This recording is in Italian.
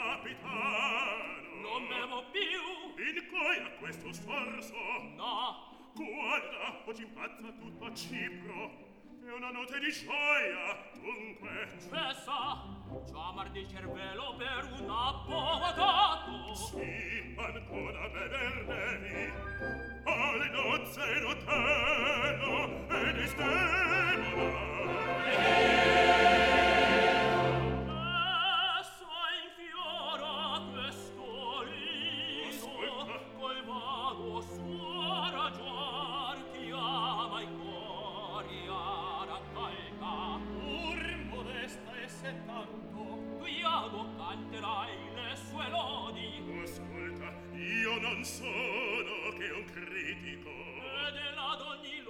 capitano. Non bevo più. In cui a questo sforzo? No. Guarda, oggi impazza tutto a Cipro. È una notte di gioia, dunque. Cessa, chiamar di cervello per un appodato. Sì, ancora bever devi. Alle nozze in hotello e disdemola. Essa infiora questo lido, col vago suo ragion chi ama i cori a raccalca. Pur modesta e se tanto, tu iago canterai le sue lodi. Ascolta, io non sono che un critico. E della donnina